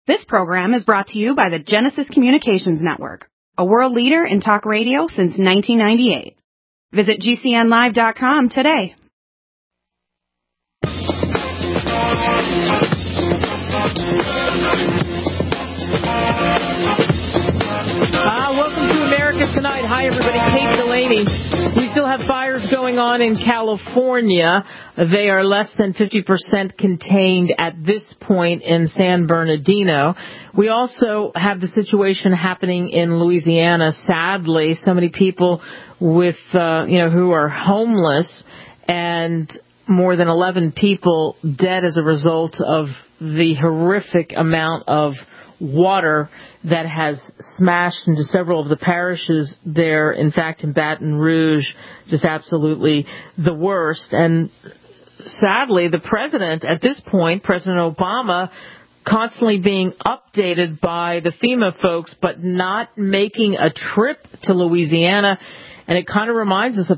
This program is brought to you by the Genesis Communications Network, a world leader in talk radio since 1998. Visit GCNlive.com today. Welcome to America Tonight. Hi, everybody. Kate Delaney. We still have fires going on in California. They are less than 50% contained at this point in San Bernardino. We also have the situation happening in Louisiana. Sadly, so many people with, who are homeless, and more than 11 people dead as a result of the horrific amount of water that has smashed into several of the parishes there. In fact, in Baton Rouge, just absolutely the worst. And sadly, the president, at this point, President Obama, constantly being updated by the FEMA folks, but not making a trip to Louisiana. And it kind of reminds us of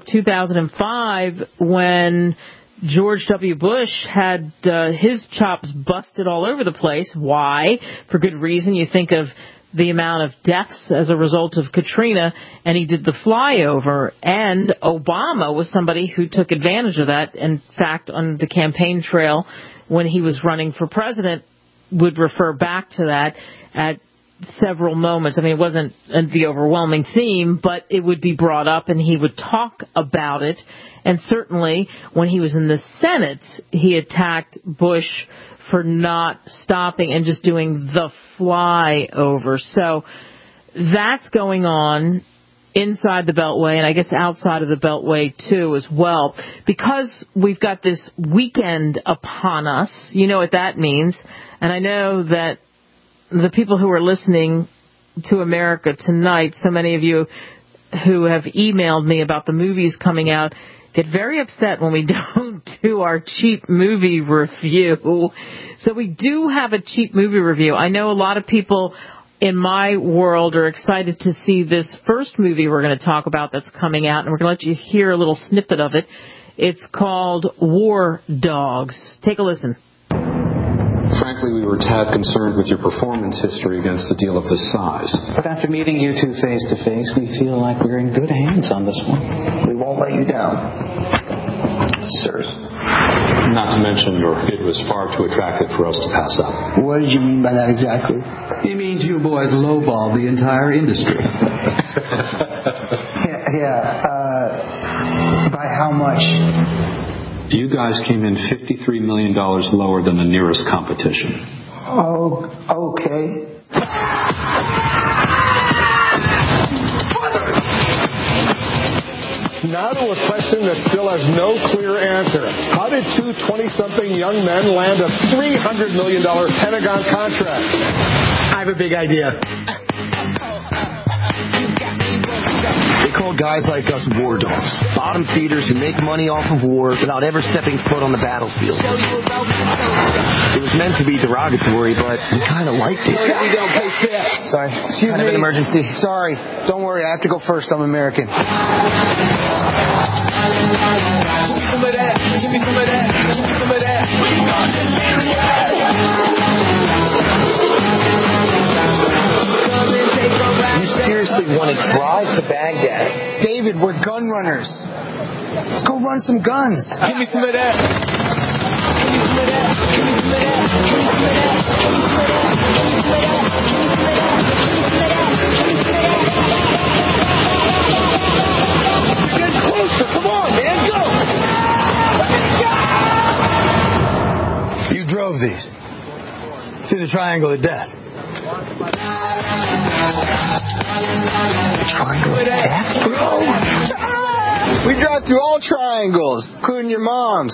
2005 when George W. Bush had his chops busted all over the place. Why? For good reason. You think of the amount of deaths as a result of Katrina, and he did the flyover. And Obama was somebody who took advantage of that. In fact, on the campaign trail, when he was running for president, would refer back to that at several moments. I mean, it wasn't the overwhelming theme, but it would be brought up and he would talk about it. And certainly when he was in the Senate, he attacked Bush for not stopping and just doing the flyover. So that's going on inside the Beltway, and I guess outside of the Beltway too as well. Because we've got this weekend upon us, you know what that means. And I know that the people who are listening to America Tonight, so many of you who have emailed me about the movies coming out, get very upset when we don't do our cheap movie review. So we do have a cheap movie review. I know a lot of people in my world are excited to see this first movie we're going to talk about that's coming out, and we're going to let you hear a little snippet of it. It's called War Dogs. Take a listen. Frankly, we were a tad concerned with your performance history against a deal of this size. But after meeting you two face to face, we feel like we're in good hands on this one. We won't let you down, sirs. Not to mention your kid was far too attractive for us to pass up. What did you mean by that exactly? He means you boys lowball the entire industry. By how much? You guys came in $53 million lower than the nearest competition. Oh, okay. Now to a question that still has no clear answer. How did two 20-something young men land a $300 million Pentagon contract? I have a big idea. They call guys like us war dogs, bottom feeders who make money off of war without ever stepping foot on the battlefield. It was meant to be derogatory, but we kind of liked it. Sorry. Excuse me. An emergency. Sorry. Don't worry. I have to go first. I'm American. You seriously want to drive to Baghdad? David, we're gun runners. Let's go run some guns. Give me some of that. We're getting closer. Come on, man. Go. You drove these to the Triangle of Death. Triangle of Death, bro? We drive through all triangles, including your mom's.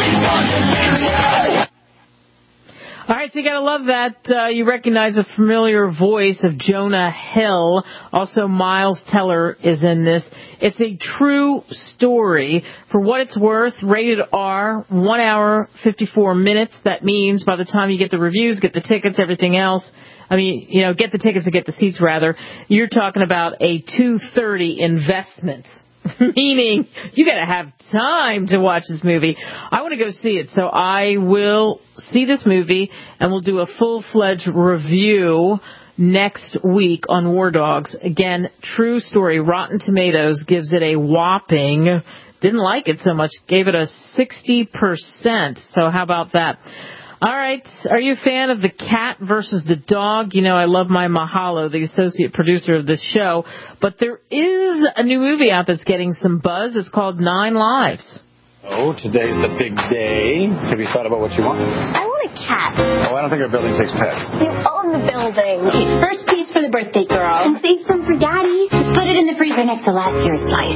All right, so you got to love that. You recognize a familiar voice of Jonah Hill. Also, Miles Teller is in this. It's a true story. For what it's worth, rated R, 1 hour, 54 minutes. That means by the time you get the reviews, get the tickets, everything else, get the tickets and get the seats, rather, you're talking about a $230 investment. Meaning, you got to have time to watch this movie. I want to go see it, so I will see this movie, and we'll do a full-fledged review next week on War Dogs. Again, true story. Rotten Tomatoes gives it a whopping, didn't like it so much, gave it a 60%. So how about that? All right. Are you a fan of the cat versus the dog? You know, I love my Mahalo, the associate producer of this show. But there is a new movie out that's getting some buzz. It's called 9 Lives. Oh, today's the big day. Have you thought about what you want? I want a cat. Oh, I don't think our building takes pets. You own the building. Okay, first piece for the birthday girl. And save some for Daddy. Just put it in the freezer next to last year's slice.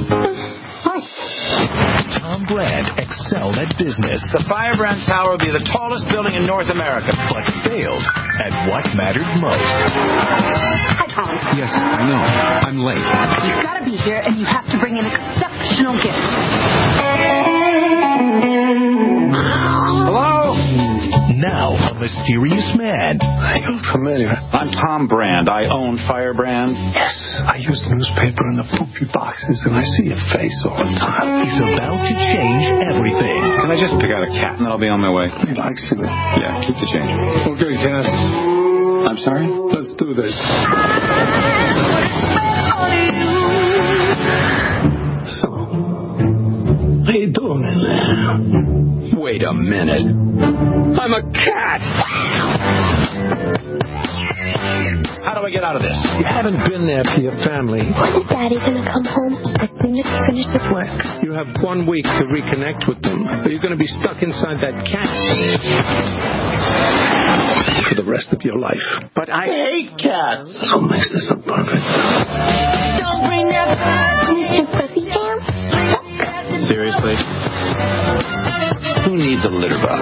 Tom Brand excelled at business. The Firebrand Tower will be the tallest building in North America. But failed at what mattered most. Hi, Tom. Yes, I know. I'm late. You've got to be here, and you have to bring an exceptional gift. Hello? Now, a mysterious man. I am familiar. I'm Tom Brand. I own Firebrand. Yes, I use the newspaper in the poopy boxes, and I see your face all the time. He's about to change everything. Can I just pick out a cat, and then I'll be on my way? He likes you. Yeah, keep the change. Okay, Cass. I'm sorry? Let's do this. So, how you doing in there? Wait a minute. I'm a cat! How do I get out of this? You haven't been there for your family. When is Daddy gonna come home? As soon as he finishes work. You have 1 week to reconnect with them, or you're going to be stuck inside that cat for the rest of your life. But I hate cats! That's what makes this so perfect. Don't bring that back, Mr. Pussy Ham. Seriously? Who needs a litter box?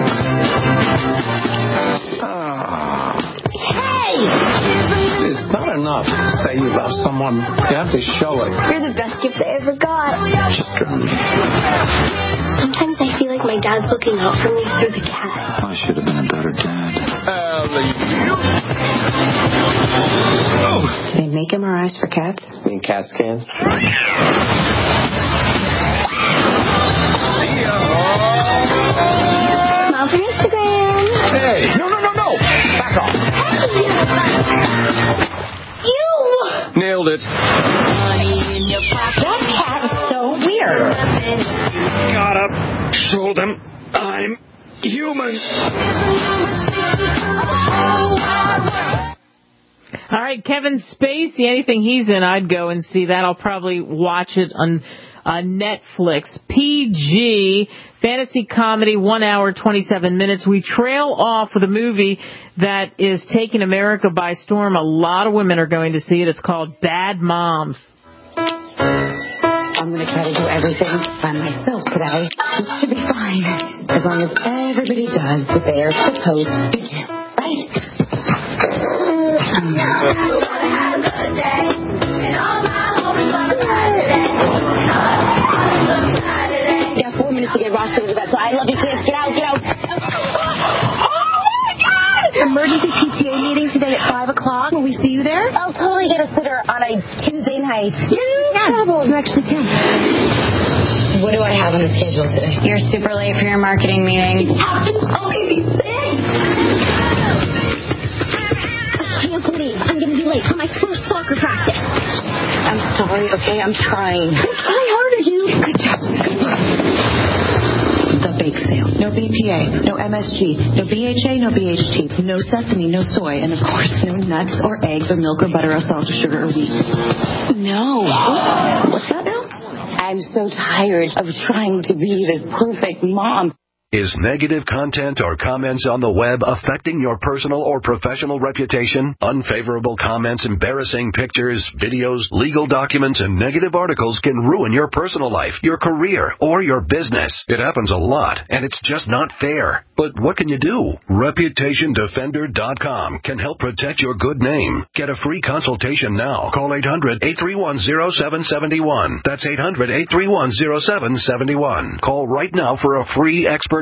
Hey! It's not enough to say you love someone. You have to show it. You're the best gift I ever got. Jeremy. Sometimes I feel like my dad's looking out for me through the cat. I should have been a better dad. Do they make MRIs for cats? I mean, CAT scans? Smile for Instagram. Hey! No! Back off! You! Nailed it. That cat is so weird. Gotta show them I'm human. All right, Kevin Spacey, anything he's in, I'd go and see that. I'll probably watch it on Netflix. PG, fantasy comedy, 1 hour, 27 minutes. We trail off with a movie that is taking America by storm. A lot of women are going to see it. It's called Bad Moms. I'm going to try to do everything by myself today. It should be fine. As long as everybody does what they are supposed to do. Right? You got 4 minutes to get Ross to the vet, so I love you, kids. Get out. Oh, my God! Emergency PTA meeting today at 5 o'clock. Will we see you there? I'll totally get a sitter on a Tuesday night. Yeah, no problem. You actually can. What do I have on the schedule today? You're super late for your marketing meeting. Out and tell me these things. I can't believe I'm going to be late for my first soccer practice. I'm sorry, okay? I'm trying. Try harder, dude. Good job. The bake sale. No BPA, no MSG, no BHA, no BHT, no sesame, no soy, and of course no nuts or eggs or milk or butter or salt or sugar or wheat. No. What's that now? I'm so tired of trying to be this perfect mom. Is negative content or comments on the web affecting your personal or professional reputation? Unfavorable comments, embarrassing pictures, videos, legal documents, and negative articles can ruin your personal life, your career, or your business. It happens a lot, and it's just not fair. But what can you do? ReputationDefender.com can help protect your good name. Get a free consultation now. Call 800-831-0771. That's 800-831-0771. Call right now for a free expert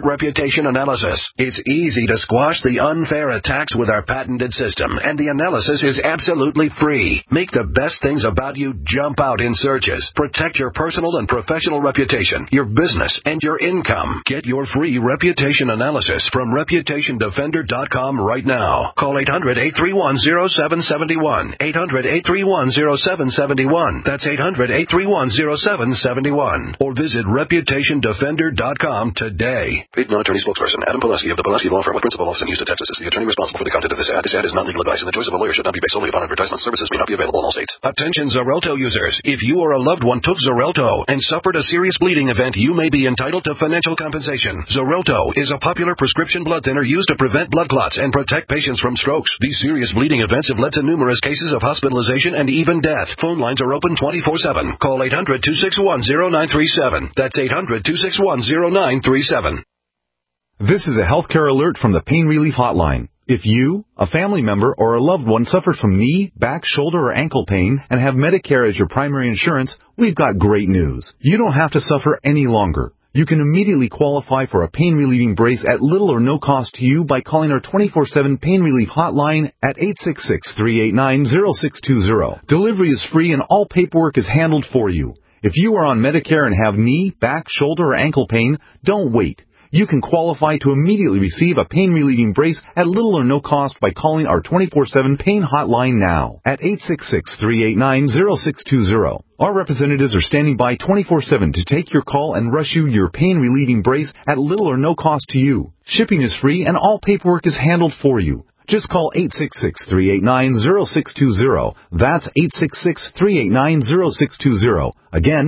expert reputation analysis. It's easy to squash the unfair attacks with our patented system, and the analysis is absolutely free. Make the best things about you jump out in searches. Protect your personal and professional reputation, your business, and your income. Get your free reputation analysis from ReputationDefender.com right now. Call 800-831-0771. 800-831-0771. That's 800-831-0771. Or visit ReputationDefender.com today. Paid non-attorney spokesperson Adam Pulaski of the Pulaski Law Firm with principal office in Houston, Texas is the attorney responsible for the content of this ad. This ad is not legal advice, and the choice of a lawyer should not be based solely upon advertisement. Services may not be available in all states. Attention Xarelto users. If you or a loved one took Xarelto and suffered a serious bleeding event, you may be entitled to financial compensation. Xarelto is a popular prescription blood thinner used to prevent blood clots and protect patients from strokes. These serious bleeding events have led to numerous cases of hospitalization and even death. Phone lines are open 24/7. Call 800-261-0937. That's 800-261-0937. This is a healthcare alert from the Pain Relief Hotline. If you, a family member, or a loved one suffers from knee, back, shoulder, or ankle pain and have Medicare as your primary insurance, we've got great news. You don't have to suffer any longer. You can immediately qualify for a pain-relieving brace at little or no cost to you by calling our 24/7 Pain Relief Hotline at 866-389-0620. Delivery is free and all paperwork is handled for you. If you are on Medicare and have knee, back, shoulder, or ankle pain, don't wait. You can qualify to immediately receive a pain-relieving brace at little or no cost by calling our 24/7 Pain Hotline now at 866-389-0620. Our representatives are standing by 24/7 to take your call and rush you your pain-relieving brace at little or no cost to you. Shipping is free and all paperwork is handled for you. Just call 866-389-0620. That's 866-389-0620. Again,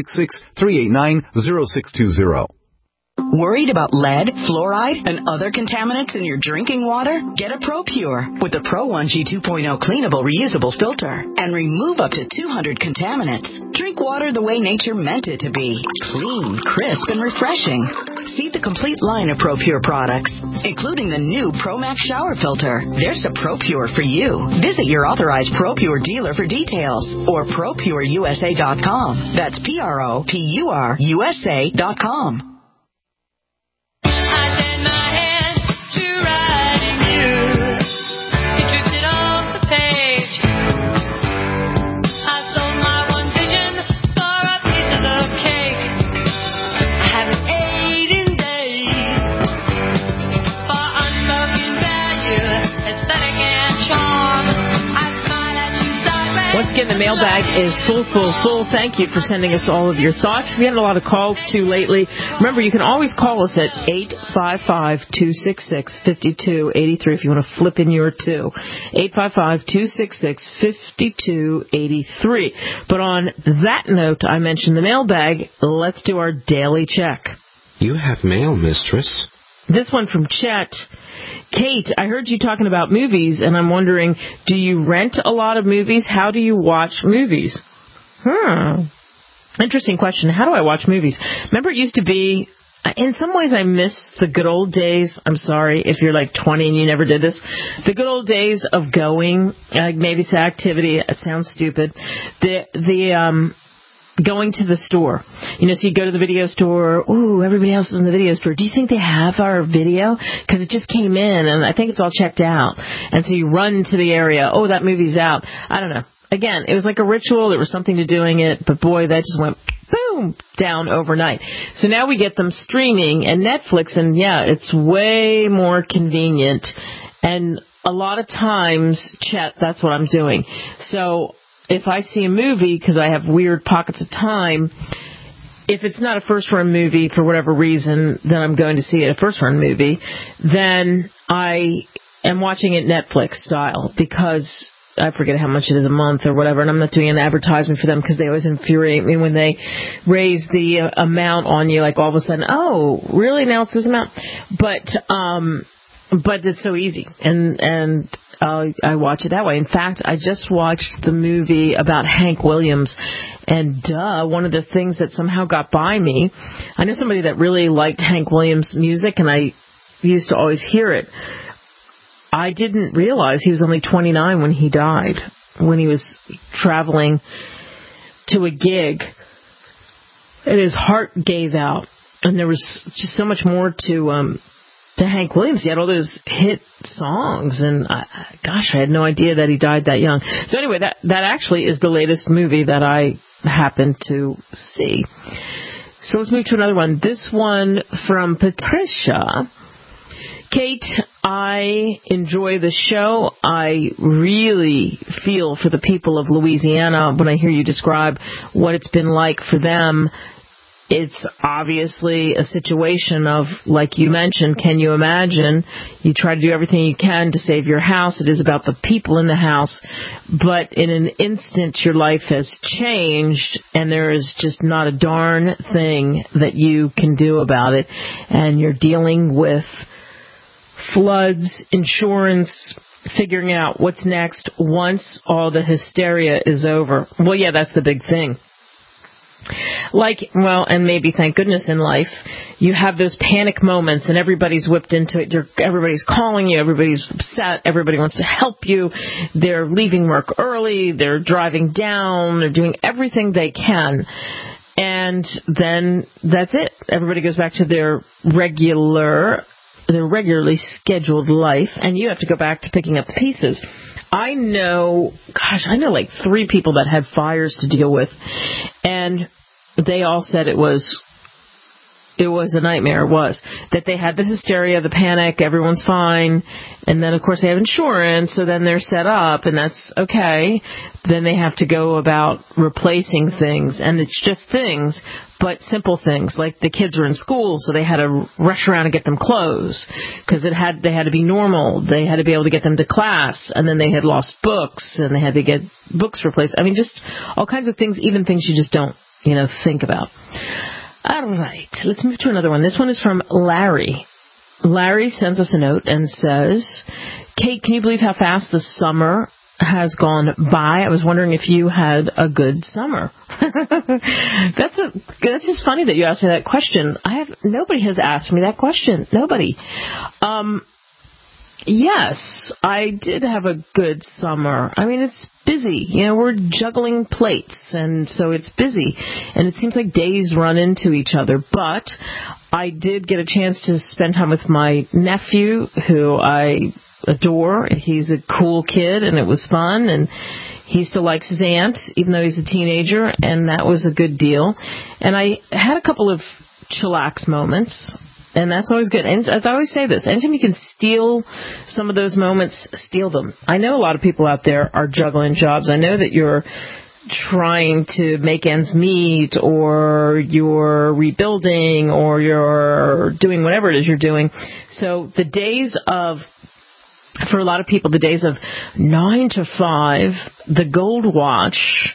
866-389-0620. Worried about lead, fluoride, and other contaminants in your drinking water? Get a ProPure with the Pro 1G 2.0 cleanable reusable filter and remove up to 200 contaminants. Drink water the way nature meant it to be. Clean, crisp, and refreshing. See the complete line of ProPure products, including the new ProMax shower filter. There's a ProPure for you. Visit your authorized ProPure dealer for details or ProPureUSA.com. That's ProPureUSA.com. Once again, the mailbag is full. Thank you for sending us all of your thoughts. We had a lot of calls, too, lately. Remember, you can always call us at 855-266-5283 if you want to flip in your two. 855-266-5283. But on that note, I mentioned the mailbag. Let's do our daily check. You have mail, mistress. This one from Chet. Kate, I heard you talking about movies, and I'm wondering, do you rent a lot of movies? How do you watch movies? Interesting question. How do I watch movies? Remember, it used to be, in some ways I miss the good old days. I'm sorry if you're like 20 and you never did this. The good old days of going, maybe it's an activity. It sounds stupid. Going to the store. So you go to the video store. Ooh, everybody else is in the video store. Do you think they have our video? Because it just came in, and I think it's all checked out. And so you run to the area. Oh, that movie's out. I don't know. Again, it was like a ritual. There was something to doing it. But, boy, that just went, boom, down overnight. So now we get them streaming and Netflix, and, yeah, it's way more convenient. And a lot of times, Chet, that's what I'm doing. So if I see a movie, because I have weird pockets of time, if it's not a first-run movie for whatever reason, then I'm going to see it a first-run movie, then I am watching it Netflix style because I forget how much it is a month or whatever, and I'm not doing an advertisement for them because they always infuriate me when they raise the amount on you, like all of a sudden, oh, really, now it's this amount? But it's so easy, and I watch it that way. In fact, I just watched the movie about Hank Williams, and one of the things that somehow got by me, I know somebody that really liked Hank Williams' music, and I used to always hear it. I didn't realize he was only 29 when he died, when he was traveling to a gig, and his heart gave out. And there was just so much more to Hank Williams. He had all those hit songs, and gosh, I had no idea that he died that young. So anyway, that actually is the latest movie that I happened to see. So let's move to another one. This one from Patricia. Kate, I enjoy the show. I really feel for the people of Louisiana when I hear you describe what it's been like for them. It's obviously a situation of, like you mentioned, can you imagine? You try to do everything you can to save your house. It is about the people in the house. But in an instant, your life has changed, and there is just not a darn thing that you can do about it. And you're dealing with floods, insurance, figuring out what's next once all the hysteria is over. Well, yeah, that's the big thing. And maybe, thank goodness, in life, you have those panic moments and everybody's whipped into it. Everybody's calling you. Everybody's upset. Everybody wants to help you. They're leaving work early. They're driving down. They're doing everything they can. And then that's it. Everybody goes back to their regularly scheduled life, and you have to go back to picking up the pieces. I know like 3 people that had fires to deal with, and they all said it was a nightmare. It was that they had the hysteria, the panic, everyone's fine, and then of course they have insurance, so then they're set up, and that's okay. Then they have to go about replacing things, and it's just things, but simple things, like the kids were in school, so they had to rush around and get them clothes, because they had to be normal. They had to be able to get them to class, and then they had lost books, and they had to get books replaced. I mean, just all kinds of things, even things you just don't, think about. All right, let's move to another one. This one is from Larry. Larry sends us a note and says, Kate, can you believe how fast the summer has gone by? I was wondering if you had a good summer. That's just funny that you asked me that question. Nobody has asked me that question. Nobody. Yes, I did have a good summer. I mean, it's busy. We're juggling plates, and so it's busy. And it seems like days run into each other. But I did get a chance to spend time with my nephew, who I adore. He's a cool kid, and it was fun. And he still likes his aunt, even though he's a teenager, and that was a good deal. And I had a couple of chillax moments. And that's always good. And as I always say this, anytime you can steal some of those moments, steal them. I know a lot of people out there are juggling jobs. I know that you're trying to make ends meet, or you're rebuilding, or you're doing whatever it is you're doing. So the days of, for a lot of people, the days of 9 to 5, the gold watch,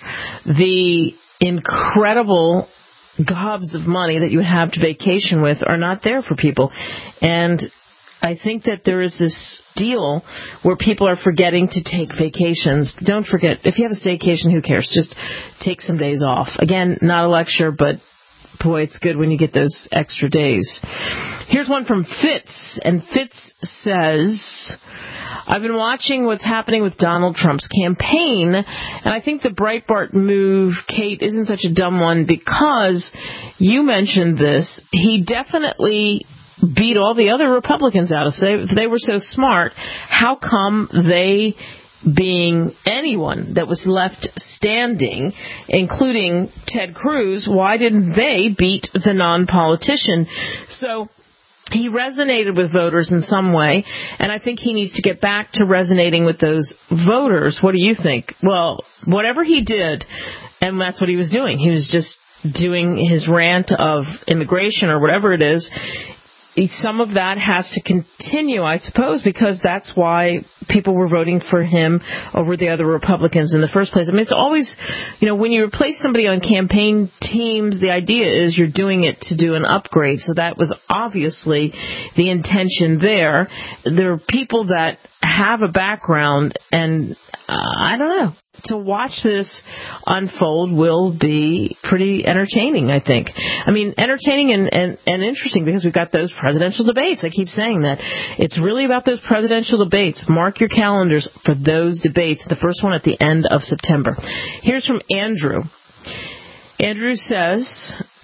the incredible gobs of money that you would have to vacation with are not there for people. And I think that there is this deal where people are forgetting to take vacations. Don't forget, if you have a staycation, who cares? Just take some days off. Again, not a lecture, but boy, it's good when you get those extra days. Here's one from Fitz, and Fitz says, I've been watching what's happening with Donald Trump's campaign, and I think the Breitbart move, Kate, isn't such a dumb one, because you mentioned this. He definitely beat all the other Republicans out of it. If they were so smart, how come they, being anyone that was left standing, including Ted Cruz, why didn't they beat the non-politician? So he resonated with voters in some way, and I think he needs to get back to resonating with those voters. What do you think? Well, whatever he did, and that's what he was doing. He was just doing his rant of immigration or whatever it is. Some of that has to continue, I suppose, because that's why people were voting for him over the other Republicans in the first place. I mean, it's always, when you replace somebody on campaign teams, the idea is you're doing it to do an upgrade. So that was obviously the intention there. There are people that have a background, and I don't know. To watch this unfold will be pretty entertaining, I think. I mean, entertaining and interesting, because we've got those presidential debates. I keep saying that. It's really about those presidential debates. Mark your calendars for those debates. The first one at the end of September. Here's from Andrew. Andrew says,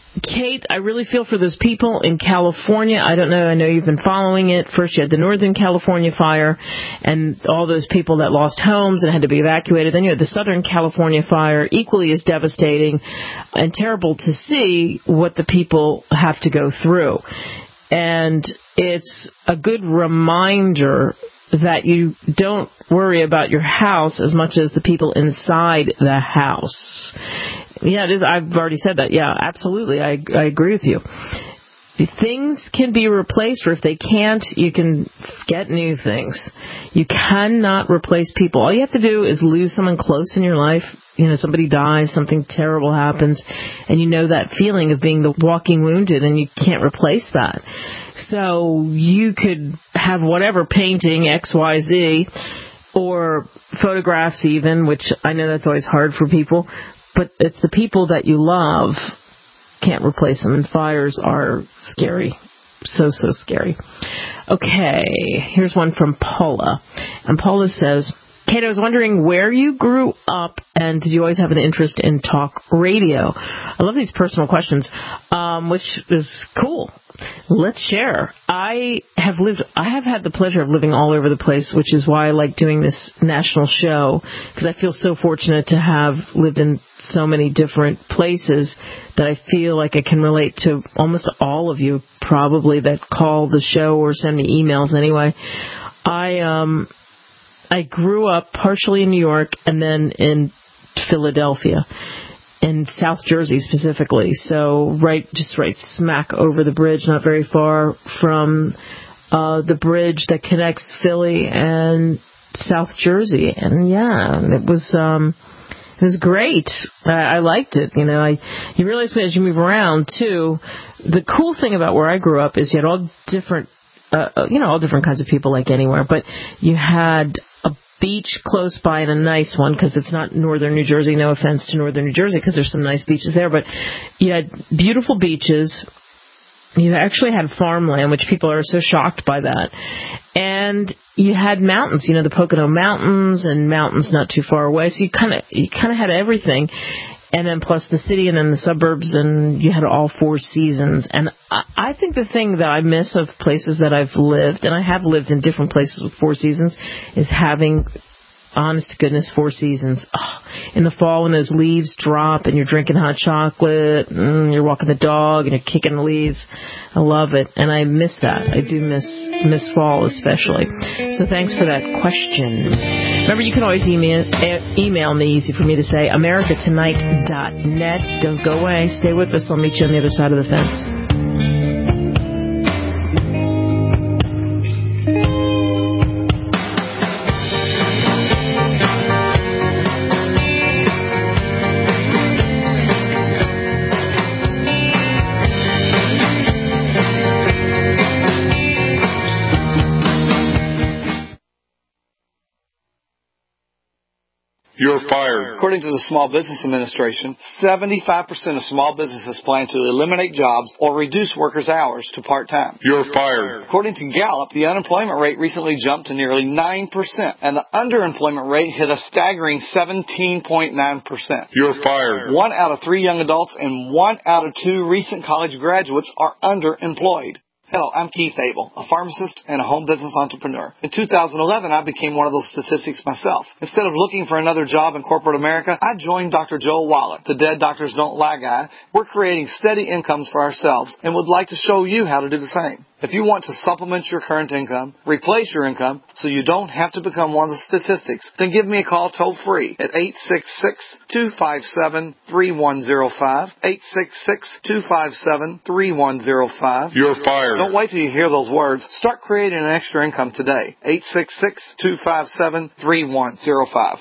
Kate, I really feel for those people in California. I don't know. I know you've been following it. First, you had the Northern California fire and all those people that lost homes and had to be evacuated. Then you had the Southern California fire, equally as devastating and terrible to see what the people have to go through. And it's a good reminder that you don't worry about your house as much as the people inside the house. Yeah, it is. I've already said that. Yeah, absolutely. I agree with you. Things can be replaced, or if they can't, you can get new things. You cannot replace people. All you have to do is lose someone close in your life. You know, somebody dies, something terrible happens, and you know that feeling of being the walking wounded, and you can't replace that. So you could have whatever painting, X, Y, Z, or photographs even, which I know that's always hard for people, but it's the people that you love. Can't replace them, and fires are scary. So scary. Okay, here's one from Paula. And Paula says, Kate, I was wondering where you grew up, and did you always have an interest in talk radio? I love these personal questions, which is cool. Let's share. I have had the pleasure of living all over the place, which is why I like doing this national show, because I feel so fortunate to have lived in so many different places that I feel like I can relate to almost all of you probably that call the show or send me emails anyway. I grew up partially in New York and then in Philadelphia, in South Jersey specifically. So right smack over the bridge, not very far from the bridge that connects Philly and South Jersey. And yeah, it was great. I liked it. You know, you realize as you move around too, the cool thing about where I grew up is you had all different kinds of people like anywhere, but you had a beach close by and a nice one, because it's not northern New Jersey. No offense to northern New Jersey, because there's some nice beaches there, but you had beautiful beaches. You actually had farmland, which people are so shocked by that. And you had mountains, you know, the Pocono Mountains and mountains not too far away. So you kind of had everything. And then plus the city and then the suburbs, and you had all four seasons. And I think the thing that I miss of places that I've lived, and I have lived in different places with four seasons, is having, honest to goodness, four seasons. Oh, in the fall when those leaves drop and you're drinking hot chocolate, and you're walking the dog and you're kicking the leaves. I love it, and I miss that. I do miss fall especially. So thanks for that question. Remember, you can always email me, easy for me to say, americatonight.net. Don't go away. Stay with us. I'll meet you on the other side of the fence. You're fired. According to the Small Business Administration, 75% of small businesses plan to eliminate jobs or reduce workers' hours to part-time. You're fired. According to Gallup, the unemployment rate recently jumped to nearly 9%, and the underemployment rate hit a staggering 17.9%. You're fired. 1 out of 3 young adults and 1 out of 2 recent college graduates are underemployed. Hello, I'm Keith Abel, a pharmacist and a home business entrepreneur. In 2011, I became one of those statistics myself. Instead of looking for another job in corporate America, I joined Dr. Joel Wallach, the Dead Doctors Don't Lie guy. We're creating steady incomes for ourselves and would like to show you how to do the same. If you want to supplement your current income, replace your income so you don't have to become one of the statistics, then give me a call toll-free at 866-257-3105, 866-257-3105. You're fired. Don't wait till you hear those words. Start creating an extra income today. 866-257-3105.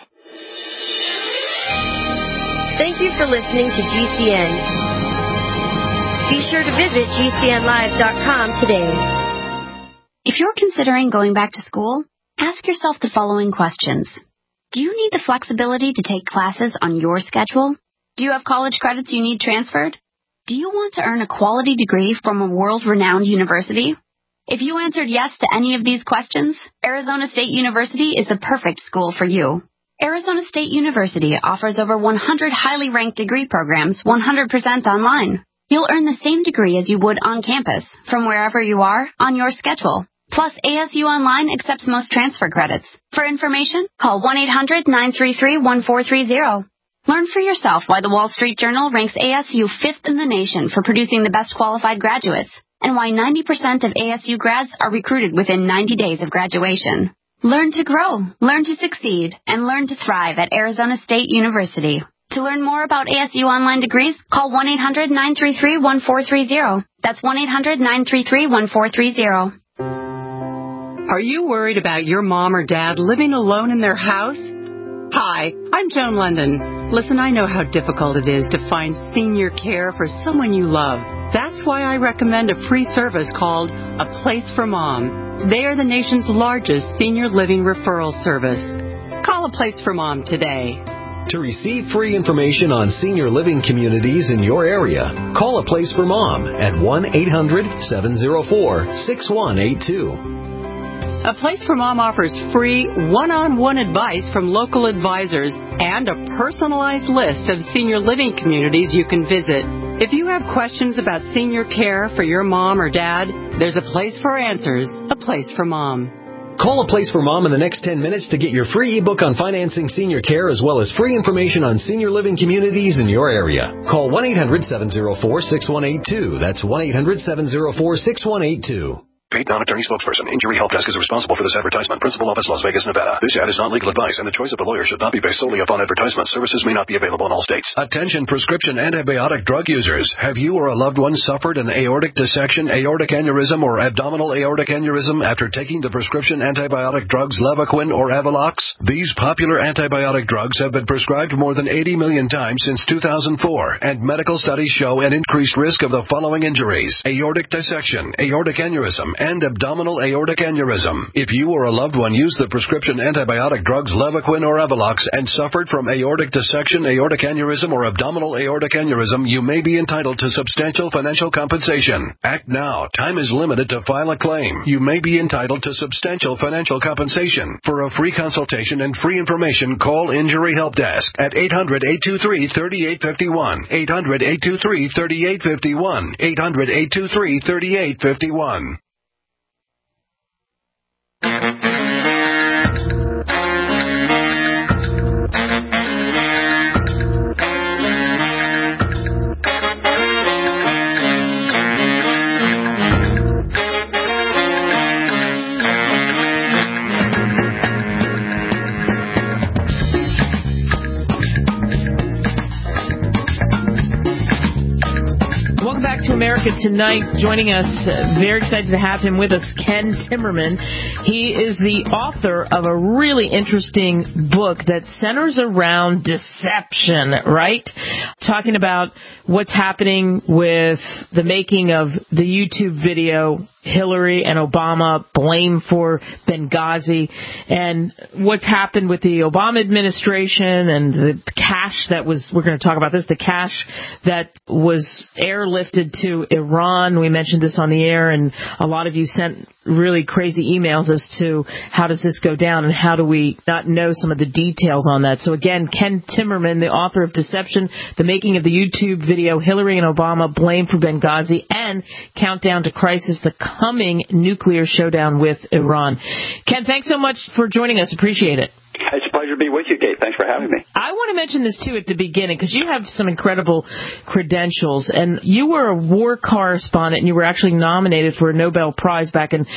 Thank you for listening to GCN. Be sure to visit GCNlive.com today. If you're considering going back to school, ask yourself the following questions. Do you need the flexibility to take classes on your schedule? Do you have college credits you need transferred? Do you want to earn a quality degree from a world-renowned university? If you answered yes to any of these questions, Arizona State University is the perfect school for you. Arizona State University offers over 100 highly ranked degree programs 100% online. You'll earn the same degree as you would on campus, from wherever you are, on your schedule. Plus, ASU Online accepts most transfer credits. For information, call 1-800-933-1430. Learn for yourself why the Wall Street Journal ranks ASU 5th in the nation for producing the best qualified graduates, and why 90% of ASU grads are recruited within 90 days of graduation. Learn to grow, learn to succeed, and learn to thrive at Arizona State University. To learn more about ASU Online degrees, call 1-800-933-1430. That's 1-800-933-1430. Are you worried about your mom or dad living alone in their house? Hi, I'm Joan London. Listen, I know how difficult it is to find senior care for someone you love. That's why I recommend a free service called A Place for Mom. They are the nation's largest senior living referral service. Call A Place for Mom today. To receive free information on senior living communities in your area, call A Place for Mom at 1-800-704-6182. A Place for Mom offers free one-on-one advice from local advisors and a personalized list of senior living communities you can visit. If you have questions about senior care for your mom or dad, there's a place for answers, A Place for Mom. Call A Place for Mom in the next 10 minutes to get your free ebook on financing senior care as well as free information on senior living communities in your area. Call 1-800-704-6182. That's 1-800-704-6182. Paid non-attorney spokesperson. Injury Help Desk is responsible for this advertisement. Principal office, Las Vegas, Nevada. This ad is not legal advice, and the choice of a lawyer should not be based solely upon advertisement. Services may not be available in all states. Attention prescription antibiotic drug users. Have you or a loved one suffered an aortic dissection, aortic aneurysm, or abdominal aortic aneurysm after taking the prescription antibiotic drugs Levaquin or Avelox? These popular antibiotic drugs have been prescribed more than 80 million times since 2004, and medical studies show an increased risk of the following injuries: aortic dissection, aortic aneurysm, and abdominal aortic aneurysm. If you or a loved one used the prescription antibiotic drugs Levaquin or Avelox and suffered from aortic dissection, aortic aneurysm, or abdominal aortic aneurysm, you may be entitled to substantial financial compensation. Act now. Time is limited to file a claim. You may be entitled to substantial financial compensation. For a free consultation and free information, call Injury Help Desk at 800-823-3851, 800-823-3851, 800-823-3851. America Tonight. Joining us, very excited to have him with us, Ken Timmerman. He is the author of a really interesting book that centers around deception, right? Talking about what's happening with the making of the YouTube video Hillary and Obama blame for Benghazi, and what's happened with the Obama administration and the cash that was, we're going to talk about this, the cash that was airlifted to Iran. We mentioned this on the air, and a lot of you sent really crazy emails as to how does this go down and how do we not know some of the details on that. So again, Ken Timmerman, the author of Deception, the making of the YouTube video Hillary and Obama blame for Benghazi, and Countdown to Crisis, the coming nuclear showdown with Iran. Ken, thanks so much for joining us. Appreciate it. It's a pleasure to be with you, Kate. Thanks for having me. I want to mention this, too, at the beginning, because you have some incredible credentials. And you were a war correspondent, and you were actually nominated for a Nobel Prize back in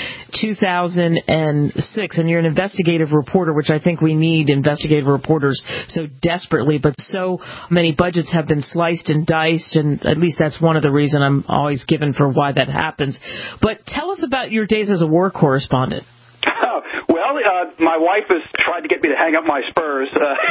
2006. And you're an investigative reporter, which I think we need investigative reporters so desperately. But so many budgets have been sliced and diced, and at least that's one of the reasons I'm always given for why that happens. But tell us about your days as a war correspondent. Well, my wife has tried to get me to hang up my spurs,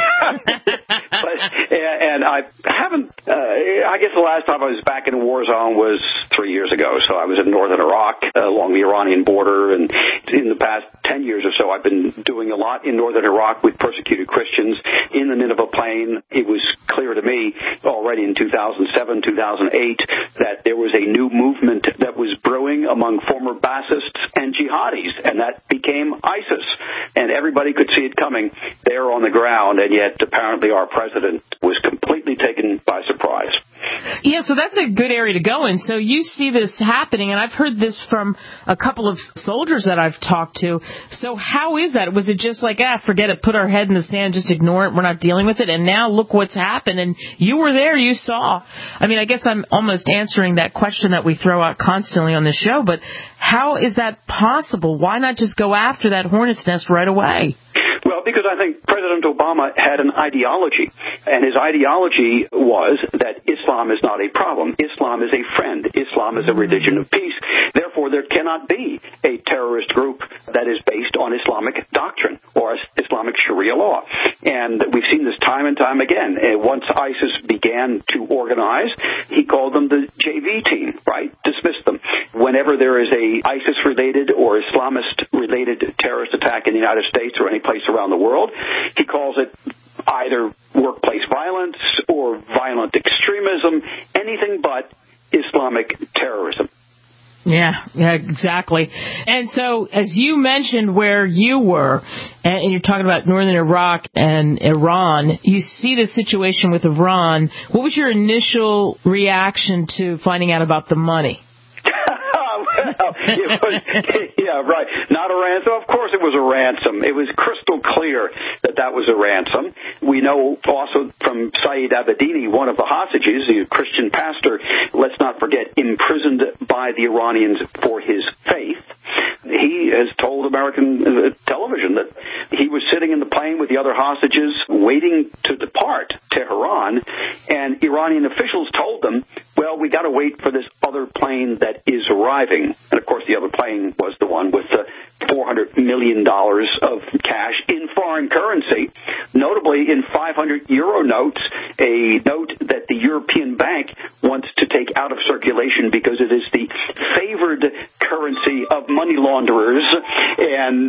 and I haven't. I guess the last time I was back in a war zone was 3 years ago. So I was in northern Iraq along the Iranian border, and in the past 10 years or so, I've been doing a lot in northern Iraq with persecuted Christians in the Nineveh Plain. It was clear to me already in 2007, 2008 that there was a new movement that was brewing among former Baathists and jihadis, and that became ISIS, and everybody could see it coming there on the ground, and yet apparently our president was completely taken by surprise. Yeah, so that's a good area to go in. So you see this happening, and I've heard this from a couple of soldiers that I've talked to. So how is that? Was it just like, forget it, put our head in the sand, just ignore it, we're not dealing with it, and now look what's happened, and you were there, you saw. I mean, I guess I'm almost answering that question that we throw out constantly on the show, but how is that possible? Why not just go after that hornet's nest right away? Well, because I think President Obama had an ideology, and his ideology was that Islam is not a problem. Islam is a friend. Islam is a religion of peace. Therefore, there cannot be a terrorist group that is based on Islamic doctrine or Islamic Sharia law. And we've seen this time and time again. Once ISIS began to organize, he called them the JV team, right? Dismissed them. Whenever there is a ISIS-related or Islamist-related terrorist attack in the United States or any place around the world, he calls it either workplace violence or violent extremism, anything but Islamic terrorism. Yeah, exactly. And so, as you mentioned where you were, and you're talking about northern Iraq and Iran, you see the situation with Iran. What was your initial reaction to finding out about the money? Yeah, right. Not a ransom. Of course it was a ransom. It was crystal clear that was a ransom. We know also from Saeed Abedini, one of the hostages, a Christian pastor, let's not forget, imprisoned by the Iranians for his faith. He has told American television that he was sitting in the plane with the other hostages waiting to depart Tehran, and Iranian officials told them, well, we got to wait for this other plane that is arriving. And, of course, the other plane was the one with the $400 million of cash in foreign currency, notably in 500 euro notes, a note that the European Bank wants to take out of circulation because it is the favored currency of money launderers and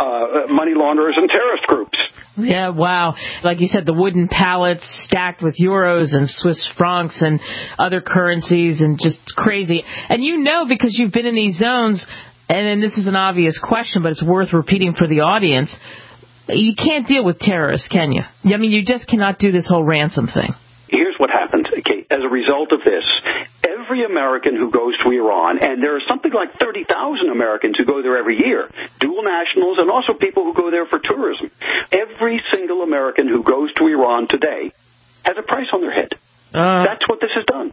terrorist groups. Yeah, wow. Like you said, the wooden pallets stacked with euros and Swiss francs and other currencies and just crazy. And you know, because you've been in these zones, and this is an obvious question, but it's worth repeating for the audience, you can't deal with terrorists, can you? I mean, you just cannot do this whole ransom thing. Here's what happened, okay, as a result of this. Every American who goes to Iran, and there are something like 30,000 Americans who go there every year, dual nationals and also people who go there for tourism. Every single American who goes to Iran today has a price on their head. That's what this has done.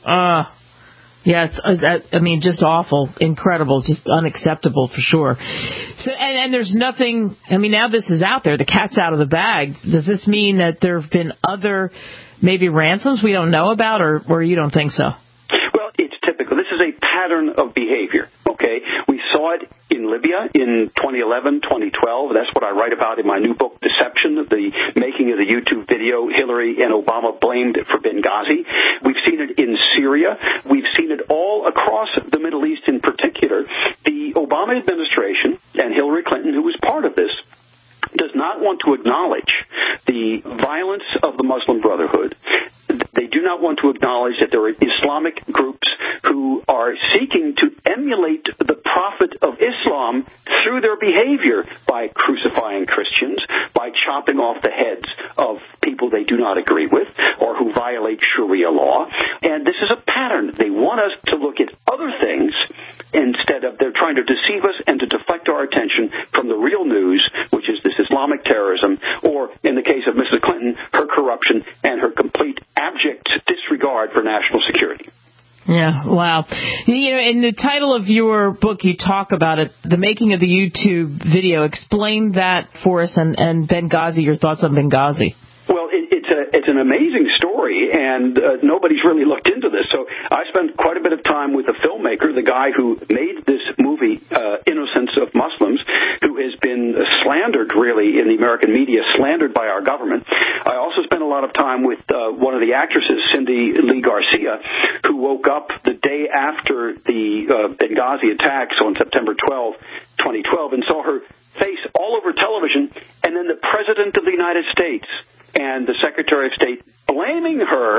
Yeah, it's, just awful, incredible, just unacceptable for sure. So, and there's nothing, now this is out there, the cat's out of the bag. Does this mean that there have been other, maybe ransoms we don't know about, or you don't think so? Well, it's typical. This is a pattern of behavior, okay? We saw it in Libya in 2011, 2012. That's what I write about in my new book, Deception, the making of the YouTube video Hillary and Obama blamed for Benghazi. We've seen it in Syria. We've seen it all across the Middle East in particular. The Obama administration and Hillary Clinton, who was part of this, does not want to acknowledge the violence of the Muslim Brotherhood. They do not want to acknowledge that there are Islamic groups who are seeking to emulate the Prophet of Islam through their behavior by crucifying Christians, by chopping off the heads of people they do not agree with or who violate Sharia law. And this is a pattern. They want us to look at other things instead of they're trying to deceive us and to deflect our attention from the real news, which is this Islamic terrorism, or in the case of Mrs. Clinton, her corruption and her complete abject disregard for national security. Yeah, wow. In the title of your book, you talk about it, the making of the YouTube video. Explain that for us and Benghazi, your thoughts on Benghazi. Well, it's an amazing story, and nobody's really looked into this. So I spent quite a bit of time with the filmmaker, the guy who made this movie, Innocence of Muslims, who has been slandered, really, in the American media, slandered by our government. I also spent a lot of time with one of the actresses, Cindy Lee Garcia, who woke up the day after the Benghazi attacks on September 12, 2012, and saw her face all over television, and then the President of the United States and the Secretary of State blaming her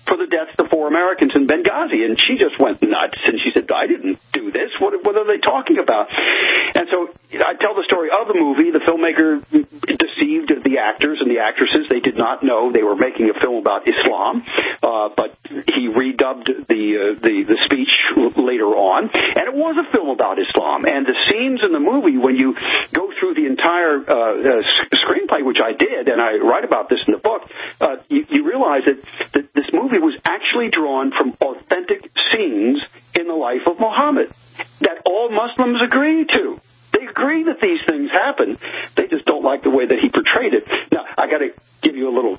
for the deaths of 4 Americans in Benghazi. And she just went nuts, and she said, I didn't do this. What are they talking about? And so I tell the story of the movie. The filmmaker deceived the actors and the actresses. They did not know they were making a film about Islam, but he redubbed the speech later on, and it was a film about Islam. And the scenes in the movie, when you go through the entire screenplay, which I did, and I write about this in the book, you realize that this movie was actually drawn from authentic scenes in the life of Muhammad that all Muslims agree to. They agree that these things happen. They just don't like the way that he portrayed it. Now, I got to give you a little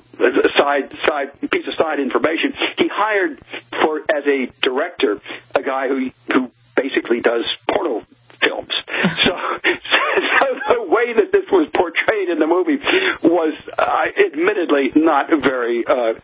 piece of side information. He hired as a director a guy who basically does porno films. So the way that this was portrayed in the movie was admittedly not very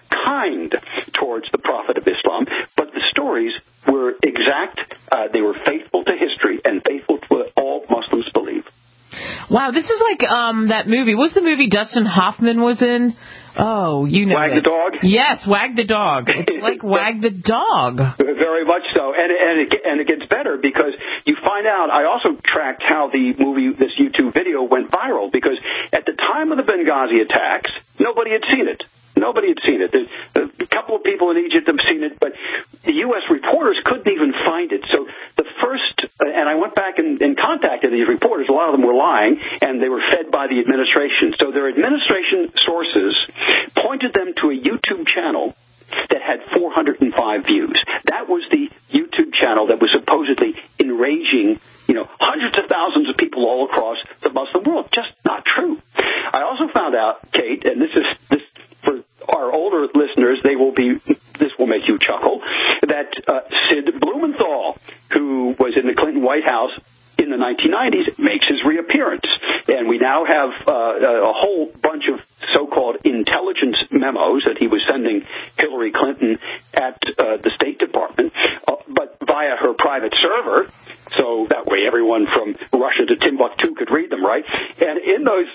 kind towards the Prophet of Islam, but the stories were exact. They were faithful to history and faithful to what all Muslims believe. Wow, this is like that movie. What's the movie Dustin Hoffman was in? Oh, you know Wag it. the Dog? Yes, Wag the Dog. It's like Wag the Dog. Very much so. And it gets better because you find out, I also tracked how the movie, this YouTube video, went viral because at the time of the Benghazi attacks, nobody had seen it. Nobody had seen it. A couple of people in Egypt have seen it, but the U.S. reporters couldn't even find it. So the first, and I went back and contacted these reporters. A lot of them were lying, and they were fed by the administration. So their administration sources pointed them to a YouTube channel that had 405 views. That was the YouTube channel that was supposedly enraging, hundreds of thousands of people all across the Muslim world. Just not true. I also found out, Kate, and this for our older listeners, this will make you chuckle, that Sid Blumenthal, who was in the Clinton White House in the 1990s, makes his reappearance. And we now have a whole bunch of so-called intelligence memos that he was sending Hillary Clinton at the State Department, but via her private server, so that way everyone from Russia to Timbuktu could read them, right? And in those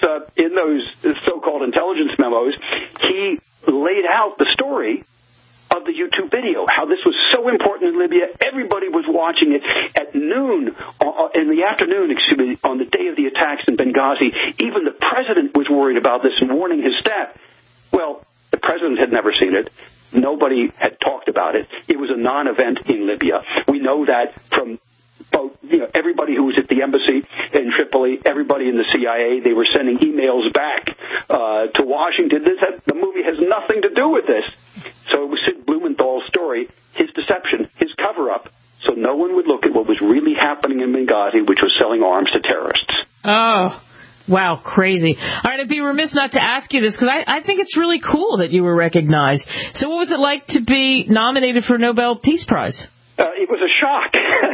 so-called intelligence memos, he laid out the story of the YouTube video, how this was so important in Libya. Everybody was watching it at noon, in the afternoon, on the day of the attacks in Benghazi. Even the president was worried about this and warning his staff. Well, the president had never seen it. Nobody had talked about it. It was a non-event in Libya. We know that from both, everybody who was at the embassy in Tripoli, everybody in the CIA. They were sending emails back to Washington. The movie has nothing to do with this. So it was Sid Blumenthal's story, his deception, his cover-up, so no one would look at what was really happening in Benghazi, which was selling arms to terrorists. Oh, wow, crazy. All right, I'd be remiss not to ask you this, because I think it's really cool that you were recognized. So what was it like to be nominated for a Nobel Peace Prize? It was a shock.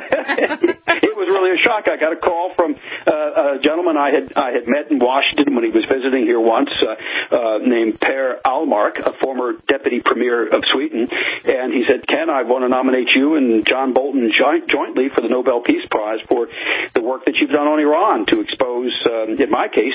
It was really a shock. I got a call from a gentleman I had met in Washington when he was visiting here once, named Per Ahlmark, a former deputy premier of Sweden, and he said, Ken, I want to nominate you and John Bolton jointly for the Nobel Peace Prize for the work that you've done on Iran to expose, in my case,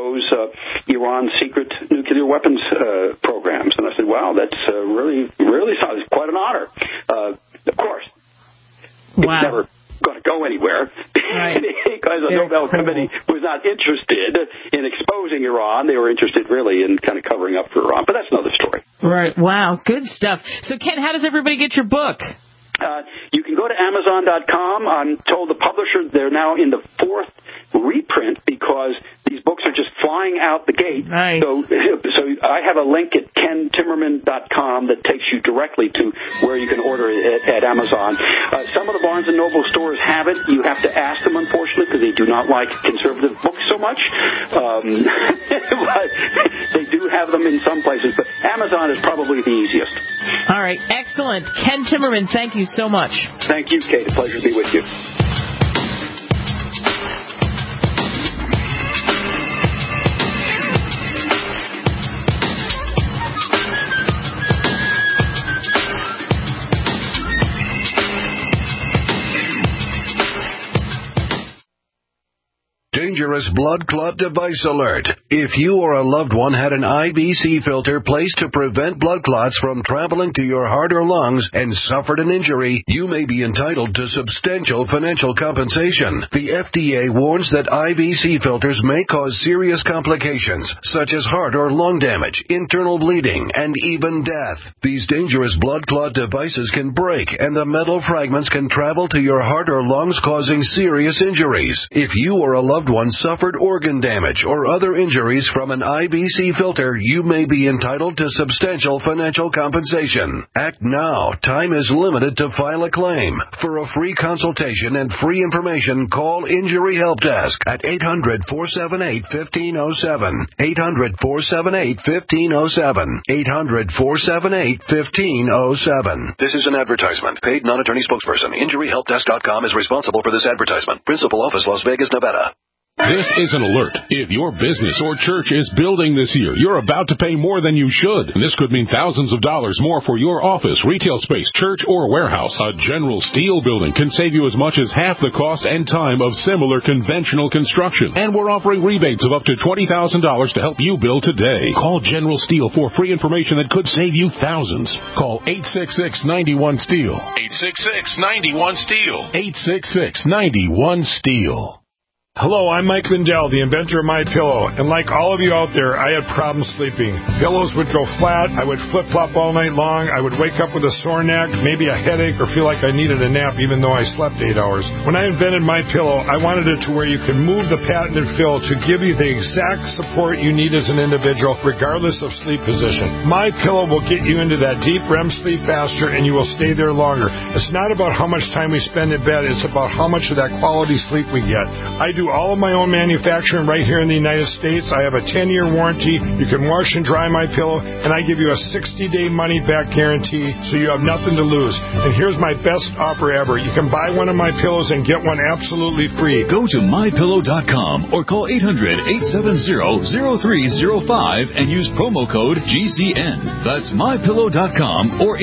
Iran's secret nuclear weapons programs. And I said, wow, that's really quite an honor. Of course. Wow. It's never going to go anywhere, right? Because the Nobel Committee was not interested in exposing Iran. They were interested really in kind of covering up for Iran. But that's another story. Right. Wow. Good stuff. So, Ken, how does everybody get your book? You can go to Amazon.com. I'm told the publisher, they're now in the 4th reprint because these books are just flying out the gate. Right. So I have a link at KenTimmerman.com that takes you directly to where you can order it at Amazon. Some of the Barnes & Noble stores have it. You have to ask them, unfortunately, because they do not like conservative books so much. But they do have them in some places. But Amazon is probably the easiest. All right. Excellent. Ken Timmerman, thank you so much. Thank you, Kate. A pleasure to be with you. Danger dangerous blood clot device alert. If you or a loved one had an IVC filter placed to prevent blood clots from traveling to your heart or lungs and suffered an injury, you may be entitled to substantial financial compensation. The FDA warns that IVC filters may cause serious complications, such as heart or lung damage, internal bleeding, and even death. These dangerous blood clot devices can break, and the metal fragments can travel to your heart or lungs, causing serious injuries. If you or a loved one suffered organ damage or other injuries from an IVC filter, you may be entitled to substantial financial compensation. Act now. Time is limited to file a claim. For a free consultation and free information, call Injury Help Desk at 800-478-1507. 800-478-1507. 800-478-1507. This is an advertisement. Paid non-attorney spokesperson. InjuryHelpDesk.com is responsible for this advertisement. Principal office, Las Vegas, Nevada. This is an alert. If your business or church is building this year, you're about to pay more than you should. And this could mean thousands of dollars more for your office, retail space, church, or warehouse. A General Steel building can save you as much as half the cost and time of similar conventional construction. And we're offering rebates of up to $20,000 to help you build today. Call General Steel for free information that could save you thousands. Call 866-91-STEEL. 866-91-STEEL. 866-91-STEEL. Hello, I'm Mike Lindell, the inventor of MyPillow, and like all of you out there, I had problems sleeping. Pillows would go flat, I would flip-flop all night long, I would wake up with a sore neck, maybe a headache, or feel like I needed a nap even though I slept 8 hours. When I invented MyPillow, I wanted it to where you can move the patented fill to give you the exact support you need as an individual, regardless of sleep position. MyPillow will get you into that deep REM sleep faster, and you will stay there longer. It's not about how much time we spend in bed, it's about how much of that quality sleep we get. I do all of my own manufacturing right here in the United States. I have a 10-year warranty. You can wash and dry MyPillow, and I give you a 60-day money-back guarantee, so you have nothing to lose. And here's my best offer ever. You can buy one of my pillows and get one absolutely free. Go to MyPillow.com or call 800-870-0305 and use promo code GCN. That's MyPillow.com or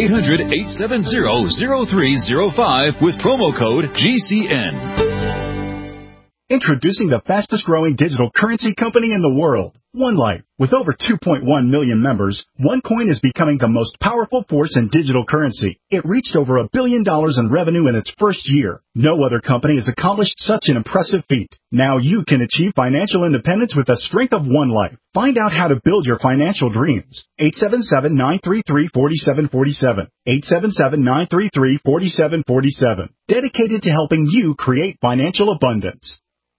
800-870-0305 with promo code GCN. Introducing the fastest growing digital currency company in the world, OneLife. With over 2.1 million members, OneCoin is becoming the most powerful force in digital currency. It reached over $1 billion in revenue in its first year. No other company has accomplished such an impressive feat. Now you can achieve financial independence with the strength of OneLife. Find out how to build your financial dreams. 877-933-4747. 877-933-4747. Dedicated to helping you create financial abundance.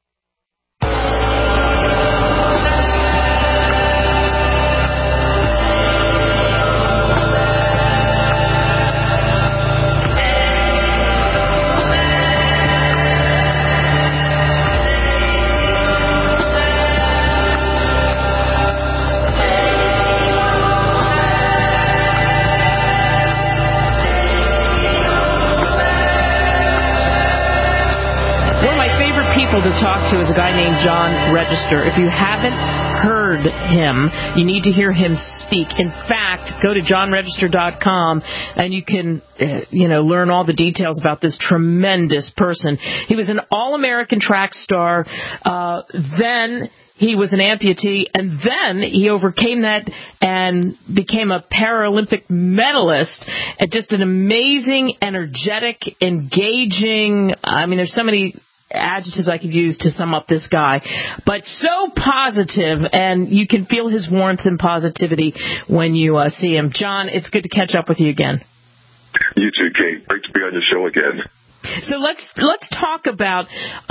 To talk to is a guy named John Register. If you haven't heard him, you need to hear him speak. In fact, go to johnregister.com and you can, learn all the details about this tremendous person. He was an All-American track star. Then he was an amputee, and then he overcame that and became a Paralympic medalist. And just an amazing, energetic, engaging, there's so many adjectives I could use to sum up this guy, but so positive, and you can feel his warmth and positivity when you see him. John, it's good to catch up with you again. You too, Kate. Great to be on your show again. So let's talk about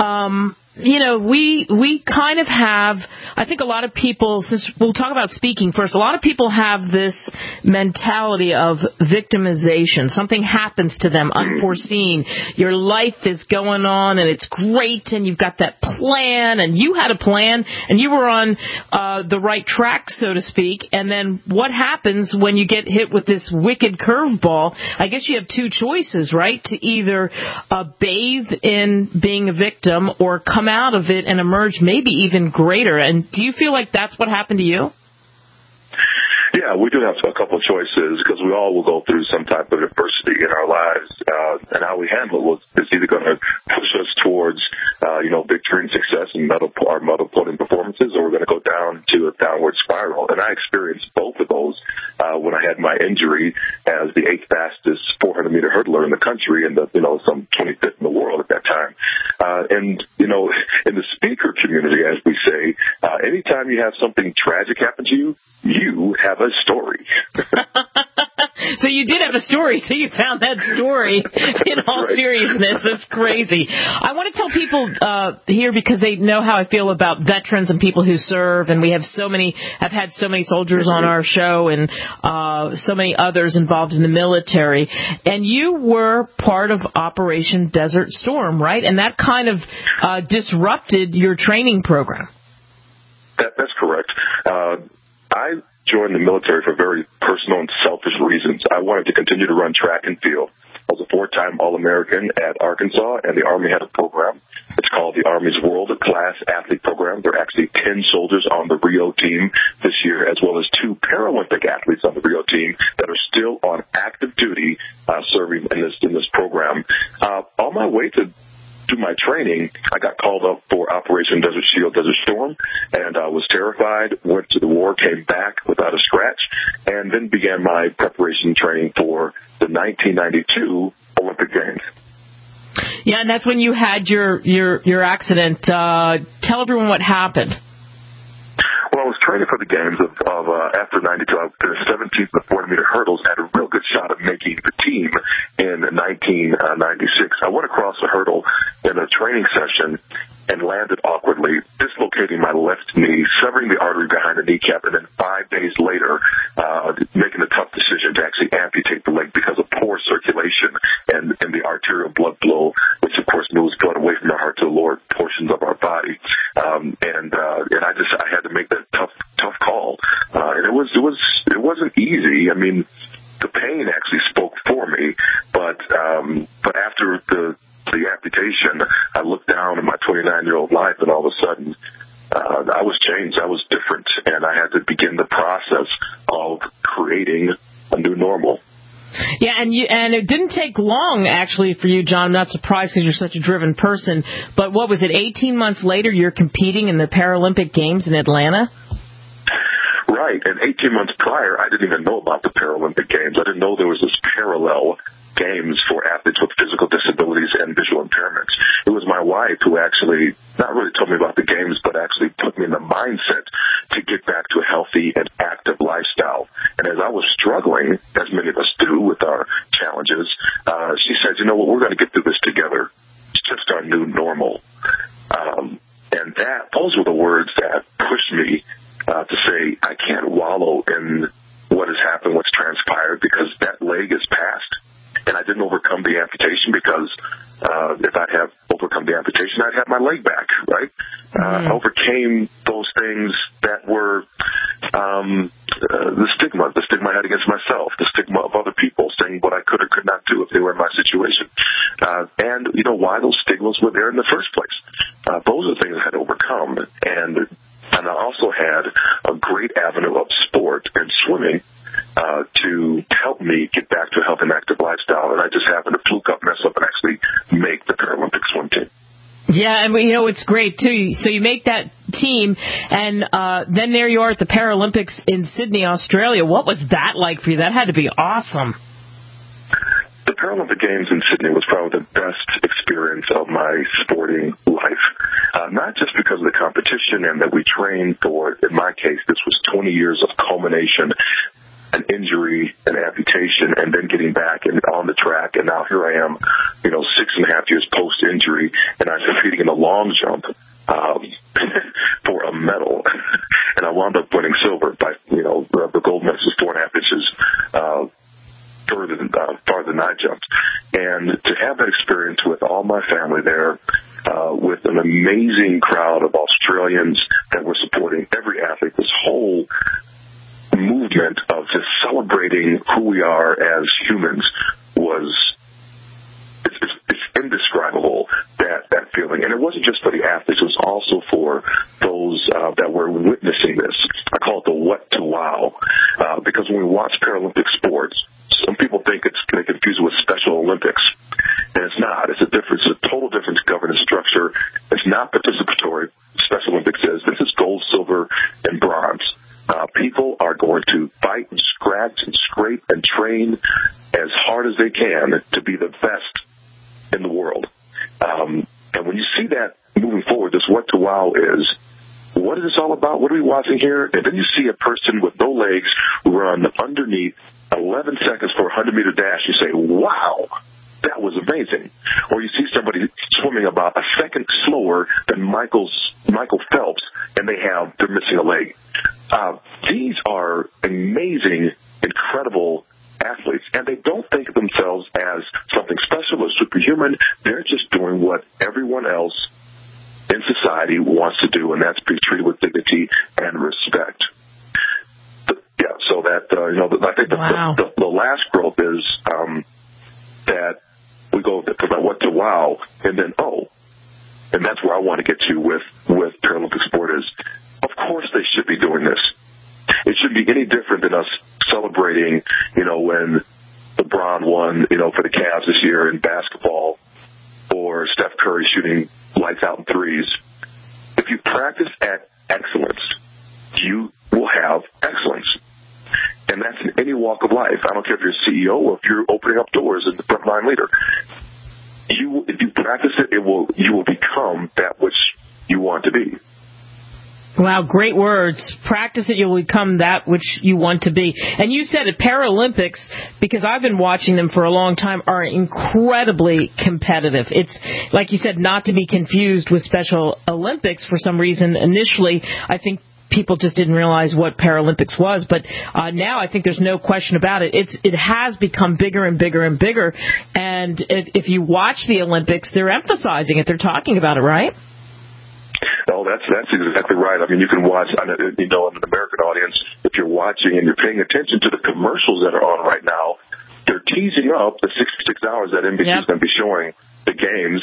we kind of have, I think a lot of people, since we'll talk about speaking first, a lot of people have this mentality of victimization. Something happens to them, unforeseen. Your life is going on and it's great and you've got that plan and you had a plan and you were on the right track, so to speak. And then what happens when you get hit with this wicked curveball? I guess you have two choices, right? To either bathe in being a victim or come out of it and emerge maybe even greater. And do you feel like that's what happened to you? Yeah, Yeah, we do have a couple of choices because we all will go through some type of adversity in our lives, and how we handle it is either going to push us towards, victory and success and our medal-putting performances, or we're going to go down to a downward spiral. And I experienced both of those when I had my injury as the 8th fastest 400-meter hurdler in the country, and some 25th in the world at that time. And in the speaker community, as we say, anytime you have something tragic happen to you, you have a story. So you did have a story, so you found that story in all seriousness. That's crazy. I want to tell people here, because they know how I feel about veterans and people who serve, and we have have had so many soldiers on our show and so many others involved in the military. And you were part of Operation Desert Storm, right? And that kind of disrupted your training program. That's correct. I joined the military for very personal and selfish reasons. I wanted to continue to run track and field. I was a 4-time All-American at Arkansas, and the Army had a program. It's called the Army's World Class Athlete Program. There are actually 10 soldiers on the Rio team this year, as well as 2 Paralympic athletes on the Rio team that are still on active duty serving in this program. On my way to do my training, I got called up for Operation Desert Shield, Desert Storm, and I was terrified, went to the war, came back without a scratch, and then began my preparation training for the 1992 Olympic Games. Yeah, and that's when you had your accident. Tell everyone what happened. Well, I was training for the games after 92. I finished 17th in the 400-meter hurdles, had a real good shot at making the team in 1996. I went across the hurdle in a training session and landed awkwardly, dislocating my left knee, severing the artery behind the kneecap, and then 5 days later, making a tough decision to actually amputate the leg because of poor circulation and the arterial blood flow, which of course moves blood away from the heart to the lower portions of our body. And I had to make that tough call, and it wasn't easy. I mean, the pain actually spoke for me, but after the amputation, I looked down at my 29-year-old life, and all of a sudden, I was changed. I was different, and I had to begin the process of creating a new normal. Yeah, and it didn't take long, actually, for you, John. I'm not surprised because you're such a driven person. But what was it, 18 months later, you're competing in the Paralympic Games in Atlanta? Right, and 18 months prior, I didn't even know about the Paralympic Games. I didn't know there was this parallel games for athletes with physical disabilities and visual impairments. It was my wife who actually not really told me about the games, but actually put me in the mindset to get back to a healthy and active lifestyle. And as I was struggling, as many of us do with our challenges, she said, you know what, we're going to get through this together. It's just our new normal. And those were the words that pushed me to say, I can't wallow in what has happened, what's transpired, because that leg is past. And I didn't overcome the amputation because if I'd have overcome the amputation, I'd have my leg back, right? I overcame those things that were the stigma I had against myself, the stigma of other people saying what I could or could not do if they were in my situation. And you know why those stigmas were there in the first place. Those are the things I had to overcome. And I also had a great avenue of sport and swimming to help me get back to a healthy and active lifestyle. And I just happened to fluke up, mess up, and actually make the Paralympic swim team. Yeah, and it's great, too. So you make that team, and then there you are at the Paralympics in Sydney, Australia. What was that like for you? That had to be awesome. The Paralympic Games in Sydney was probably the best experience of my sporting life. Not just because of the competition and that we trained for, in my case, this was 20 years of culmination, an injury, an amputation, and then getting back and on the track. And now here I am, 6.5 years post-injury, and I'm competing in the long jump for a medal. And I wound up winning silver by, the gold medal was 4.5 inches farther than I jumped. And to have that experience with all my family there, with an amazing crowd of Australians that were supporting every athlete, this whole movement of just celebrating who we are as humans it's indescribable, that feeling. And it wasn't just for the athletes, it was also for those that were witnessing this. I call it the what to wow, because watch Paralympic sports, some people think they confuse it with Special Olympics. And it's not. It's a total different governance structure. It's not participatory. Special Olympics is. This is gold, silver, and bronze. People are going to fight and scratch and scrape and train as hard as they can to be the best in the world. And when you see that moving forward, this What to Wow is, what is this all about? What are we watching here? And then you see a person with no legs run underneath 11 seconds for a 100-meter dash. You say, wow, that was amazing. Or you see somebody swimming about a second slower than Michael Phelps, and they're missing a leg. These are amazing, incredible athletes, and they don't think of themselves as something special or superhuman. They're just doing what everyone else in society wants to do, and that's be treated with dignity and respect. So that, I think the last growth is that we go from what to wow, and then and that's where I want to get to with Paralympic sport is, of course they should be doing this. It shouldn't be any different than us celebrating, when LeBron won, for the Cavs this year in basketball, or Steph Curry shooting lights out in threes. If you practice at excellence, you will have excellence. And that's in any walk of life. I don't care if you're a CEO or if you're opening up doors as the frontline leader. If you practice it, you will become that which you want to be. Wow, great words. Practice it, you'll become that which you want to be. And you said it, Paralympics, because I've been watching them for a long time, are incredibly competitive. It's, like you said, not to be confused with Special Olympics for some reason. Initially, I think people just didn't realize what Paralympics was, but now I think there's no question about it. It has become bigger and bigger and bigger, and if you watch the Olympics, they're emphasizing it. They're talking about it, right? No, that's exactly right. I mean, you can watch, in an American audience, if you're watching and you're paying attention to the commercials that are on right now, they're teasing up the 66 hours that NBC is going to be showing the games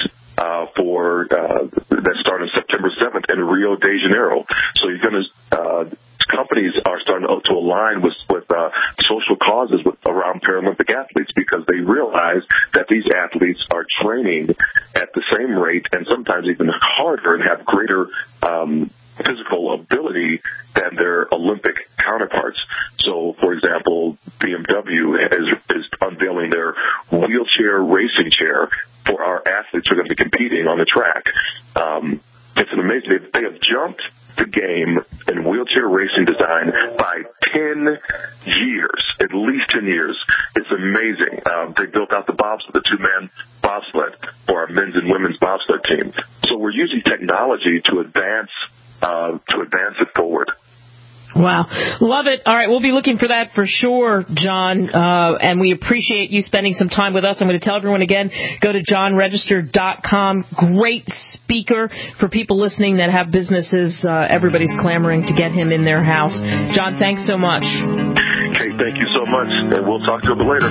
that start on September 7th in Rio de Janeiro. So you're going to companies are starting to align with social causes around Paralympic athletes, because they realize that these athletes are training at the same rate and sometimes even harder and have greater physical ability than their Olympic counterparts. So, for example, BMW is unveiling their wheelchair racing chair for our athletes who are going to be competing on the track. It's an amazing. They have jumped the game in wheelchair racing design by 10 years, at least 10 years. It's amazing. They built out the two-man bobsled for our men's and women's bobsled team. So we're using technology to advance it forward. Wow. Love it. All right, we'll be looking for that for sure, John, and we appreciate you spending some time with us. I'm going to tell everyone again, go to johnregister.com. Great speaker for people listening that have businesses. Everybody's clamoring to get him in their house. John, thanks so much. Okay, thank you so much, and we'll talk to you a bit later.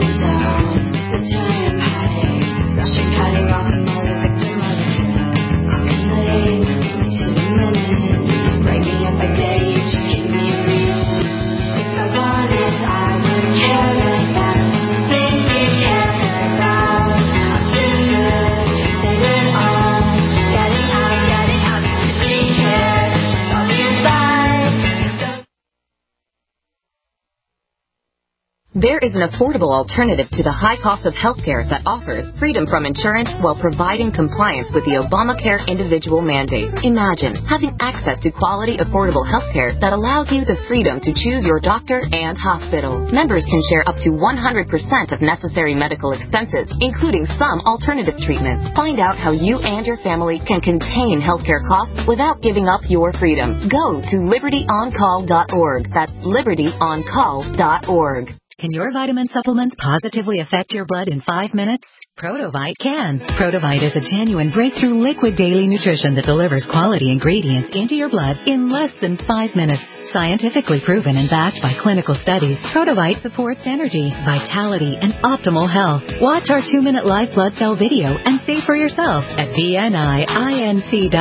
There is an affordable alternative to the high cost of healthcare that offers freedom from insurance while providing compliance with the Obamacare individual mandate. Imagine having access to quality, affordable healthcare that allows you the freedom to choose your doctor and hospital. Members can share up to 100% of necessary medical expenses, including some alternative treatments. Find out how you and your family can contain healthcare costs without giving up your freedom. Go to libertyoncall.org. That's libertyoncall.org. Can your vitamin supplements positively affect your blood in 5 minutes? Protovite can. Protovite is a genuine breakthrough liquid daily nutrition that delivers quality ingredients into your blood in less than 5 minutes. Scientifically proven and backed by clinical studies, Protovite supports energy, vitality, and optimal health. Watch our 2-minute live blood cell video and see for yourself at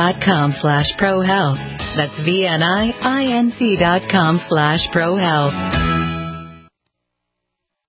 VNIINC.com/ProHealth. That's VNIINC.com/ProHealth.